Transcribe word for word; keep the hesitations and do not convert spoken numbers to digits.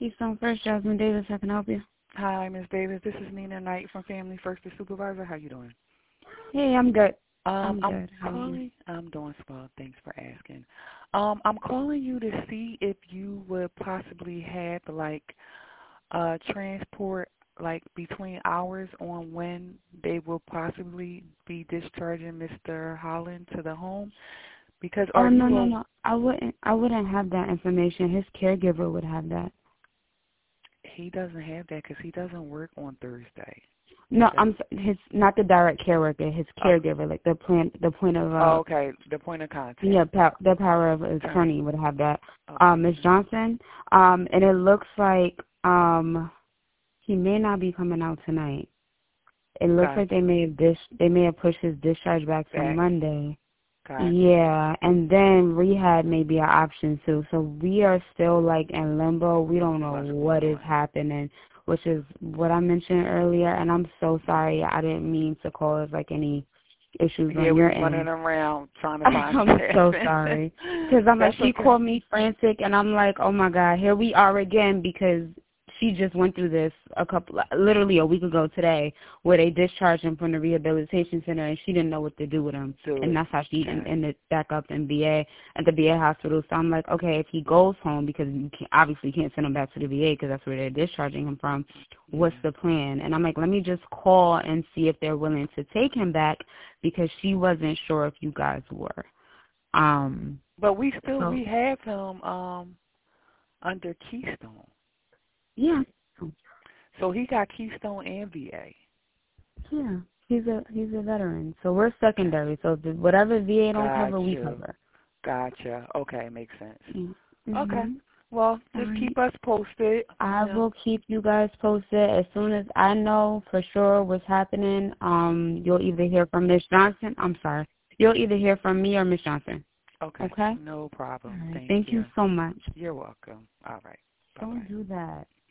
Keystone First, Jasmine Davis. How can I help you? Hi, Miss Davis. This is Nina Knight from Family First, the supervisor. How you doing? Hey, I'm good. Um, I'm I'm good. How are you? calling. I'm doing well. Thanks for asking. Um, I'm calling you to see if you would possibly have like uh transport like between hours on when they will possibly be discharging Mister Holland to the home. Because Oh are no, you no, a no. I wouldn't. I wouldn't have that information. His caregiver would have that. he doesn't have that because he doesn't work on Thursday. No, That's, I'm s- his not the direct care worker. His oh, caregiver, like the plan, the point of oh, uh, okay. The point of yeah, contact. pow, the power of Attorney. attorney would have that. Okay. Um, Miss Johnson. Um, and it looks like um he may not be coming out tonight. It looks like they Gotcha. may have dis they may have pushed his discharge back to Back. Monday. Gotcha. Yeah, and then rehab may be an option too. So we are still like in limbo. We don't know What's going what is on? happening, which is what I mentioned earlier. And I'm so sorry. I didn't mean to cause like any issues Yeah, on we your was running end. around trying to find I'm so staffing. sorry. Because I'm like, That's she okay. called me frantic, and I'm like, oh my God, here we are again because she just went through this a couple, literally a week ago today, where they discharged him from the rehabilitation center, and she didn't know what to do with him, Do and it. that's how she en- Okay. ended back up in V A at the V A hospital. So I'm like, okay, if he goes home, because you can't, obviously you can't send him back to the V A because that's where they're discharging him from. What's Yeah. the plan? And I'm like, let me just call and see if they're willing to take him back because she wasn't sure if you guys were. Um. But we still So we have him um under Keystone. yeah, So he got Keystone and V A. yeah. He's a he's a veteran. So we're Okay. secondary. So the, whatever V A don't Got cover, we you. cover. Gotcha. Okay, makes sense. Okay. Mhm. Well, All just right. keep us posted. I You know. will keep you guys posted as soon as I know for sure what's happening. Um, you'll either hear from Miss Johnson. I'm sorry. You'll either hear from me or Miss Johnson. Okay. Okay. No All problem. right. Thank Thank you you. so much. You're welcome. All right. Bye Don't bye. do that.